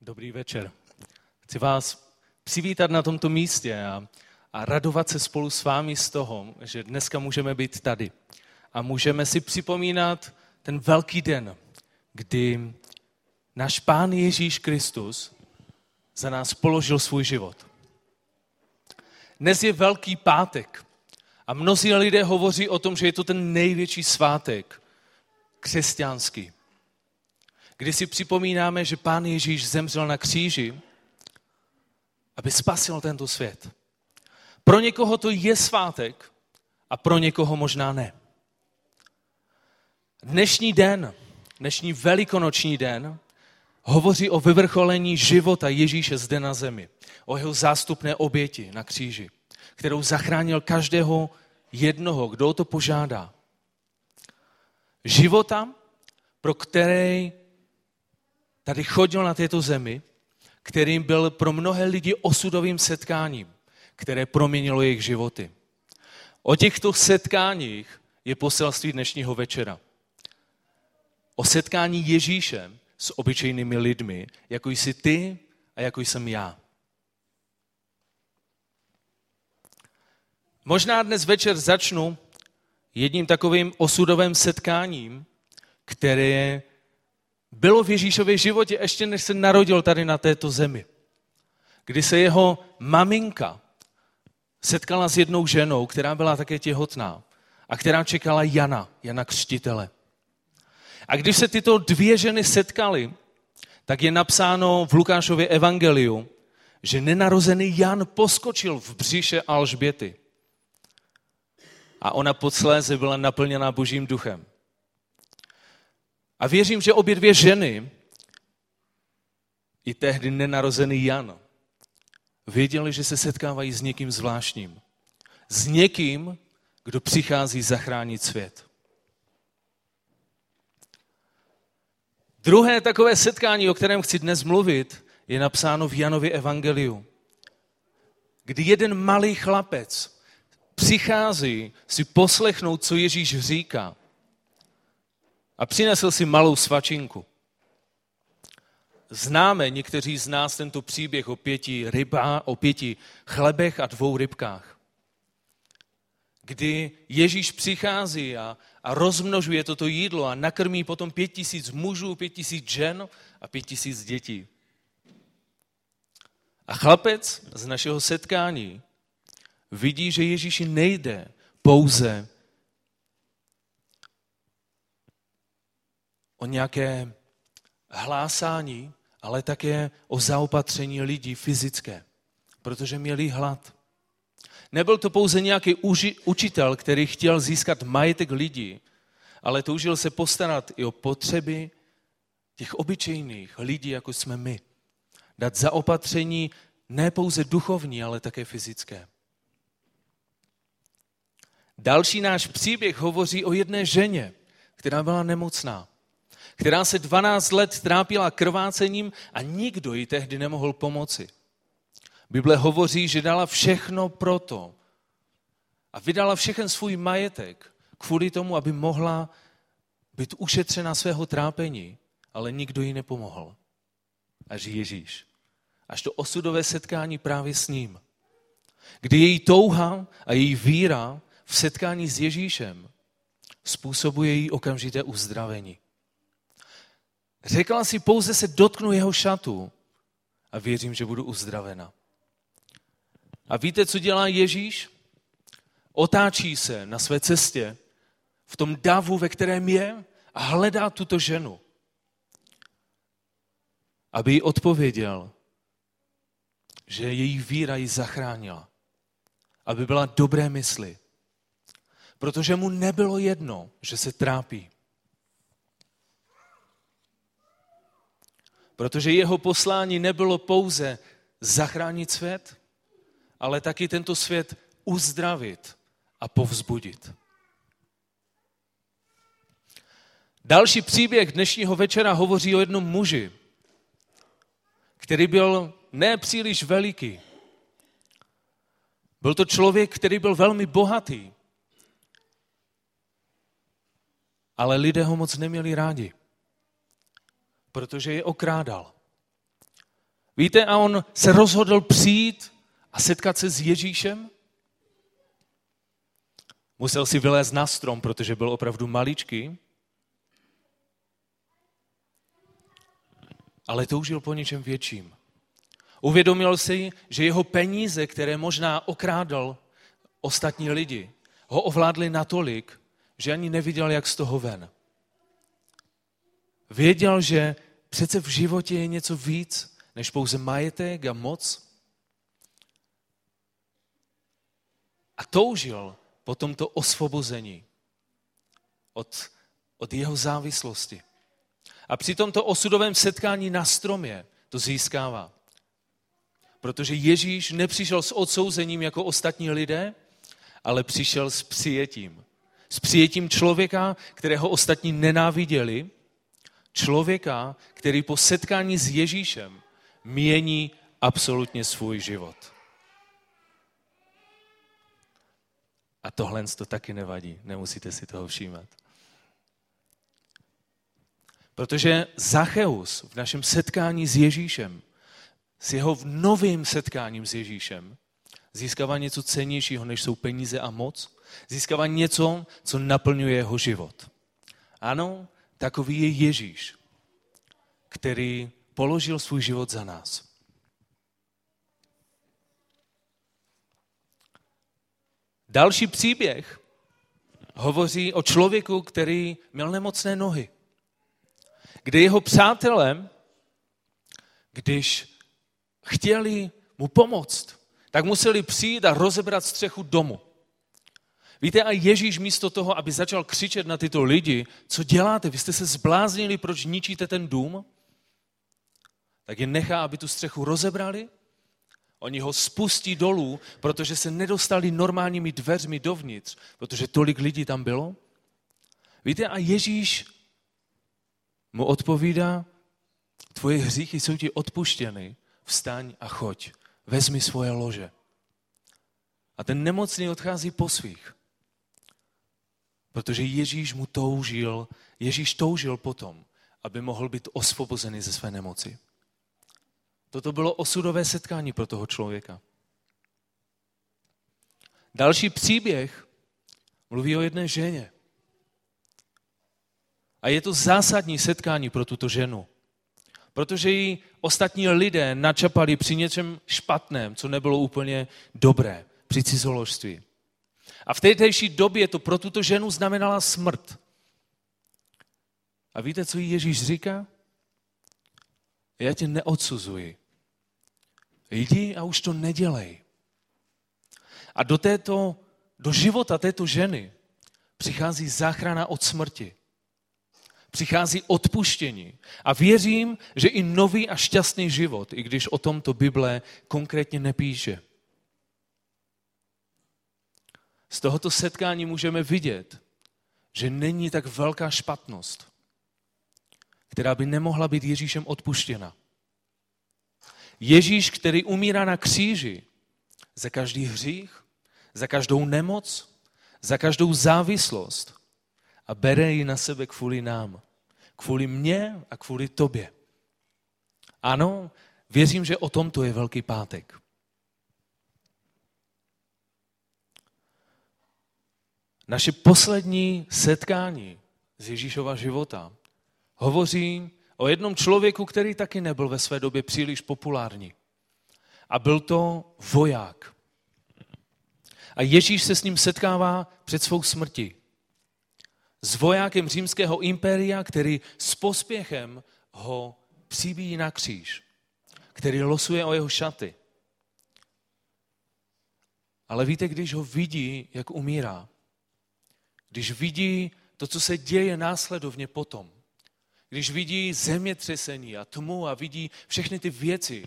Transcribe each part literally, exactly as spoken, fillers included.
Dobrý večer. Chci vás přivítat na tomto místě a, a radovat se spolu s vámi z toho, že dneska můžeme být tady. A můžeme si připomínat ten velký den, kdy náš Pán Ježíš Kristus za nás položil svůj život. Dnes je Velký pátek a mnozí lidé hovoří o tom, že je to ten největší svátek křesťanský, kdy si připomínáme, že Pán Ježíš zemřel na kříži, aby spasil tento svět. Pro někoho to je svátek a pro někoho možná ne. Dnešní den, dnešní velikonoční den, hovoří o vyvrcholení života Ježíše zde na zemi, o jeho zástupné oběti na kříži, kterou zachránil každého jednoho, kdo o to požádá. Života, pro který tady chodil na této zemi, kterým byl pro mnohé lidi osudovým setkáním, které proměnilo jejich životy. O těchto setkáních je poselství dnešního večera. O setkání Ježíše s obyčejnými lidmi, jako jsi ty a jako jsem já. Možná dnes večer začnu jedním takovým osudovým setkáním, které bylo v Ježíšově životě ještě než se narodil tady na této zemi. Kdy se jeho maminka setkala s jednou ženou, která byla také těhotná a která čekala Jana, Jana Křtitele. A když se tyto dvě ženy setkaly, tak je napsáno v Lukášově evangeliu, že nenarozený Jan poskočil v břiše Alžběty. A ona posléze byla naplněná Božím duchem. A věřím, že obě dvě ženy, i tehdy nenarozený Jan, věděli, že se setkávají s někým zvláštním. S někým, kdo přichází zachránit svět. Druhé takové setkání, o kterém chci dnes mluvit, je napsáno v Janově evangeliu, kdy jeden malý chlapec přichází si poslechnout, co Ježíš říká. A přinesl si malou svačinku. Známe někteří z nás tento příběh o pěti, ryba, o pěti chlebech a dvou rybkách. Kdy Ježíš přichází a, a rozmnožuje toto jídlo a nakrmí potom pět tisíc mužů, pět tisíc žen a pět tisíc dětí. A chlapec z našeho setkání vidí, že Ježíši nejde pouze o nějaké hlásání, ale také o zaopatření lidí fyzické, protože měli hlad. Nebyl to pouze nějaký uži, učitel, který chtěl získat majetek lidí, ale toužil se postarat i o potřeby těch obyčejných lidí, jako jsme my. Dát zaopatření ne pouze duchovní, ale také fyzické. Další náš příběh hovoří o jedné ženě, která byla nemocná, která se dvanáct let trápila krvácením a nikdo jí tehdy nemohl pomoci. Bible hovoří, že dala všechno proto a vydala všechen svůj majetek kvůli tomu, aby mohla být ušetřena svého trápení, ale nikdo jí nepomohl. Až Ježíš. Až to osudové setkání právě s ním. Kdy její touha a její víra v setkání s Ježíšem způsobuje jí okamžité uzdravení. Řekla si, pouze se dotknu jeho šatu a věřím, že budu uzdravena. A víte, co dělá Ježíš? Otáčí se na své cestě v tom davu, ve kterém je, a hledá tuto ženu, aby jí odpověděl, že její víra ji zachránila, aby byla dobré mysli, protože mu nebylo jedno, že se trápí. Protože jeho poslání nebylo pouze zachránit svět, ale taky tento svět uzdravit a povzbudit. Další příběh dnešního večera hovoří o jednom muži, který byl ne příliš veliký. Byl to člověk, který byl velmi bohatý, ale lidé ho moc neměli rádi, protože je okrádal. Víte, a on se rozhodl přijít a setkat se s Ježíšem. Musel si vylézt na strom, protože byl opravdu maličký. Ale toužil po něčem větším. Uvědomil si, že jeho peníze, které možná okrádal ostatní lidi, ho ovládly natolik, že ani neviděl, jak z toho ven. Věděl, že přece v životě je něco víc, než pouze majetek a moc. A toužil po tomto osvobození od, od jeho závislosti. A při tomto osudovém setkání na stromě to získává. Protože Ježíš nepřišel s odsouzením jako ostatní lidé, ale přišel s přijetím. S přijetím člověka, kterého ostatní nenáviděli, člověka, který po setkání s Ježíšem mění absolutně svůj život. A tohle to taky nevadí, nemusíte si toho všímat. Protože Zacheus v našem setkání s Ježíšem, s jeho novým setkáním s Ježíšem, získává něco cennějšího, než jsou peníze a moc. Získává něco, co naplňuje jeho život. Ano, takový je Ježíš, který položil svůj život za nás. Další příběh hovoří o člověku, který měl nemocné nohy. Kde jeho přátelé, když chtěli mu pomoct, tak museli přijít a rozebrat střechu domu. Víte, a Ježíš místo toho, aby začal křičet na tyto lidi, co děláte, vy jste se zbláznili, proč ničíte ten dům, tak je nechá, aby tu střechu rozebrali, oni ho spustí dolů, protože se nedostali normálními dveřmi dovnitř, protože tolik lidí tam bylo. Víte, a Ježíš mu odpovídá, tvoje hříchy jsou ti odpuštěny, vstaň a choď, vezmi svoje lože. A ten nemocný odchází po svých, protože Ježíš mu toužil, Ježíš toužil potom, aby mohl být osvobozený ze své nemoci. Toto bylo osudové setkání pro toho člověka. Další příběh mluví o jedné ženě. A je to zásadní setkání pro tuto ženu. Protože ji ostatní lidé načapali při něčem špatném, co nebylo úplně dobré, při cizoložství. A v této době to pro tuto ženu znamenala smrt. A víte, co jí Ježíš říká? Já tě neodsuzuji. Jdi a už to nedělej. A do, této, do života této ženy přichází záchrana od smrti. Přichází odpuštění. A věřím, že i nový a šťastný život, i když o tomto Bible konkrétně nepíše. Z tohoto setkání můžeme vidět, že není tak velká špatnost, která by nemohla být Ježíšem odpuštěna. Ježíš, který umírá na kříži za každý hřích, za každou nemoc, za každou závislost a bere ji na sebe kvůli nám, kvůli mně a kvůli tobě. Ano, věřím, že o tomto je Velký pátek. Naše poslední setkání z Ježíšova života hovoří o jednom člověku, který taky nebyl ve své době příliš populární. A byl to voják. A Ježíš se s ním setkává před svou smrtí. S vojákem římského impéria, který s pospěchem ho přibíjí na kříž. Který losuje o jeho šaty. Ale víte, když ho vidí, jak umírá, když vidí to, co se děje následovně potom, když vidí zemětřesení a tmu a vidí všechny ty věci,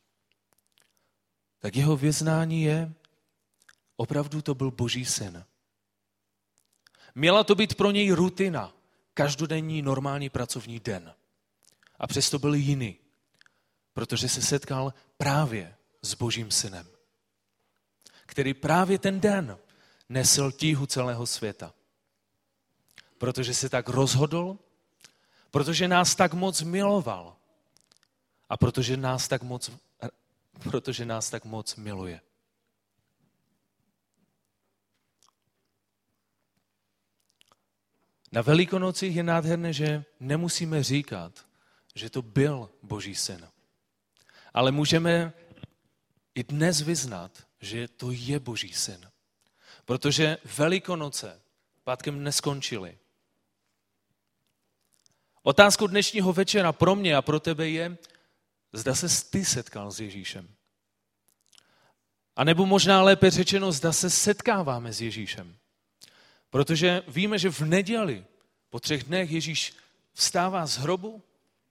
tak jeho vyznání je, opravdu to byl Boží syn. Měla to být pro něj rutina, každodenní normální pracovní den. A přesto byl jiný, protože se setkal právě s Božím synem, který právě ten den nesl tíhu celého světa. Protože se tak rozhodl, protože nás tak moc miloval a protože nás tak moc, protože nás tak moc miluje. Na Velikonocích je nádherné, že nemusíme říkat, že to byl Boží syn. Ale můžeme i dnes vyznat, že to je Boží syn. Protože Velikonoce pátkem neskončily. Otázkou dnešního večera pro mě a pro tebe je, zda se ty setkal s Ježíšem. A nebo možná lépe řečeno, zda se setkáváme s Ježíšem. Protože víme, že v neděli po třech dnech Ježíš vstává z hrobu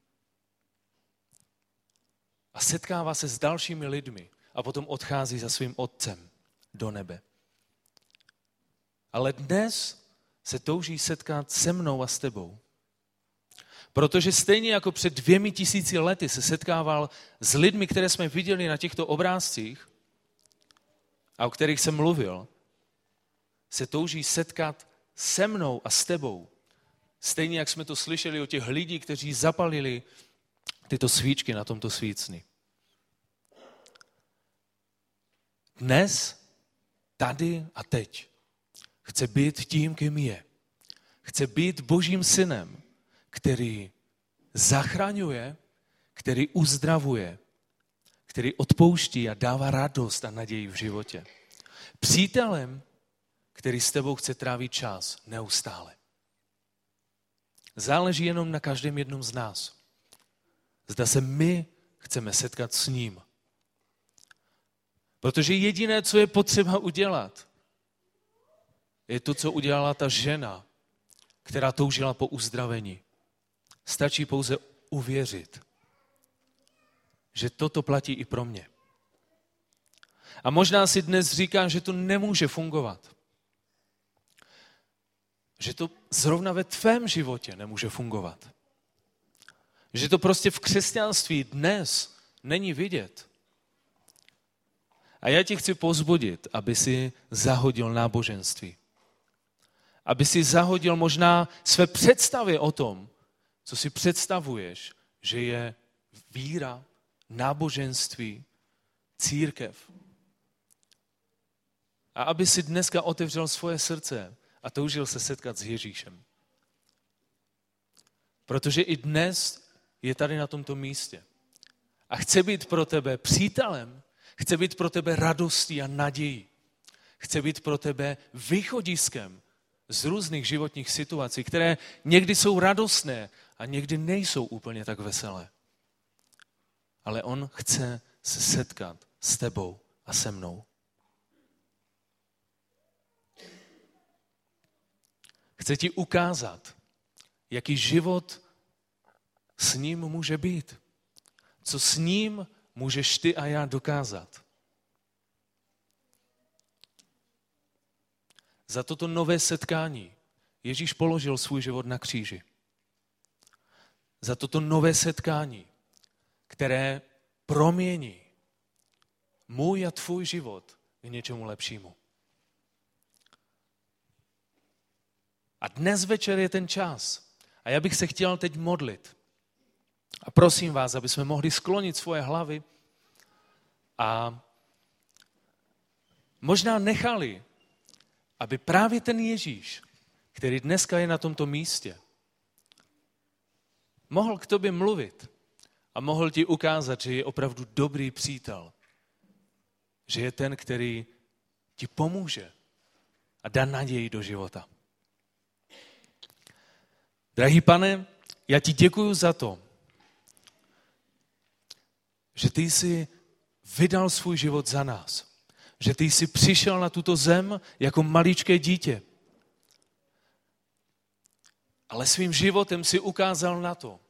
a setkává se s dalšími lidmi a potom odchází za svým otcem do nebe. Ale dnes se touží setkat se mnou a s tebou. Protože stejně jako před dvěmi tisíci lety se setkával s lidmi, které jsme viděli na těchto obrázcích a o kterých jsem mluvil, se touží setkat se mnou a s tebou. Stejně jak jsme to slyšeli o těch lidí, kteří zapalili tyto svíčky na tomto svícni. Dnes, tady a teď chce být tím, kým je. Chce být Božím synem, který zachraňuje, který uzdravuje, který odpouští a dává radost a naději v životě. Přítelem, který s tebou chce trávit čas neustále. Záleží jenom na každém jednom z nás. Zda se my chceme setkat s ním. Protože jediné, co je potřeba udělat, je to, co udělala ta žena, která toužila po uzdravení. Stačí pouze uvěřit, že toto platí i pro mě. A možná si dnes říkám, že to nemůže fungovat. Že to zrovna ve tvém životě nemůže fungovat. Že to prostě v křesťanství dnes není vidět. A já tě chci povzbudit, aby si zahodil náboženství. Aby si zahodil možná své představy o tom, co si představuješ, že je víra, náboženství, církev. A aby si dneska otevřel svoje srdce a toužil se setkat s Ježíšem. Protože i dnes je tady na tomto místě. A chce být pro tebe přítelem, chce být pro tebe radostí a nadějí. Chce být pro tebe východiskem z různých životních situací, které někdy jsou radostné a někdy nejsou úplně tak veselé. Ale on chce se setkat s tebou a se mnou. Chce ti ukázat, jaký život s ním může být. Co s ním můžeš ty a já dokázat. Za toto nové setkání Ježíš položil svůj život na kříži. Za toto nové setkání, které promění můj a tvůj život k něčemu lepšímu. A dnes večer je ten čas. A já bych se chtěl teď modlit. A prosím vás, aby jsme mohli sklonit svoje hlavy a možná nechali, aby právě ten Ježíš, který dneska je na tomto místě, mohl k tobě mluvit a mohl ti ukázat, že je opravdu dobrý přítel. Že je ten, který ti pomůže a dá naději do života. Drahý Pane, já ti děkuju za to, že ty jsi vydal svůj život za nás. Že ty jsi přišel na tuto zem jako maličké dítě. Ale svým životem si ukázal na to,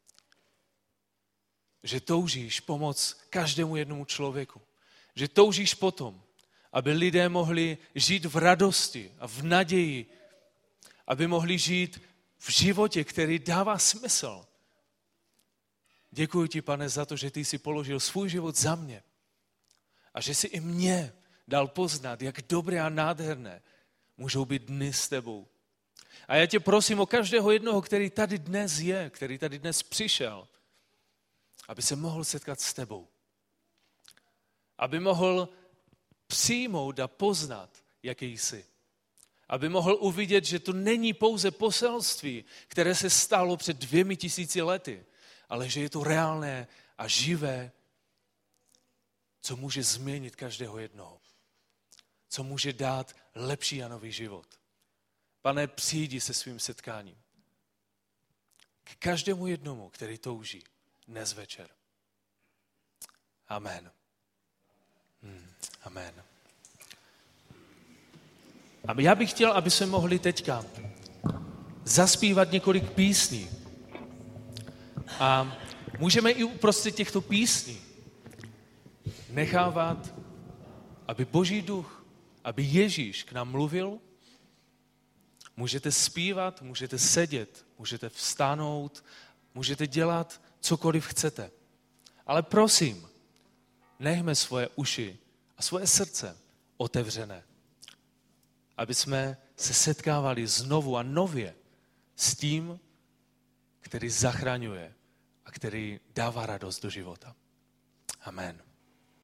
že toužíš pomoct každému jednomu člověku. Že toužíš potom, aby lidé mohli žít v radosti a v naději, aby mohli žít v životě, který dává smysl. Děkuji ti, Pane, za to, že ty jsi položil svůj život za mě a že jsi i mě dal poznat, jak dobré a nádherné můžou být dny s tebou. A já tě prosím o každého jednoho, který tady dnes je, který tady dnes přišel, aby se mohl setkat s tebou. Aby mohl přijmout a poznat, jaký jsi. Aby mohl uvidět, že to není pouze poselství, které se stalo před dvěmi tisíci lety, ale že je to reálné a živé, co může změnit každého jednoho. Co může dát lepší a nový život. Pane, přijdi se svým setkáním. K každému jednomu, který touží dnes večer. Amen. Hmm, amen. A já bych chtěl, aby se mohli teďka zaspívat několik písní. A můžeme i uprostřed těchto písní nechávat, aby Boží duch, aby Ježíš k nám mluvil. Můžete zpívat, můžete sedět, můžete vstánout, můžete dělat cokoliv chcete. Ale prosím, nechme svoje uši a svoje srdce otevřené, aby jsme se setkávali znovu a nově s tím, který zachraňuje a který dává radost do života. Amen.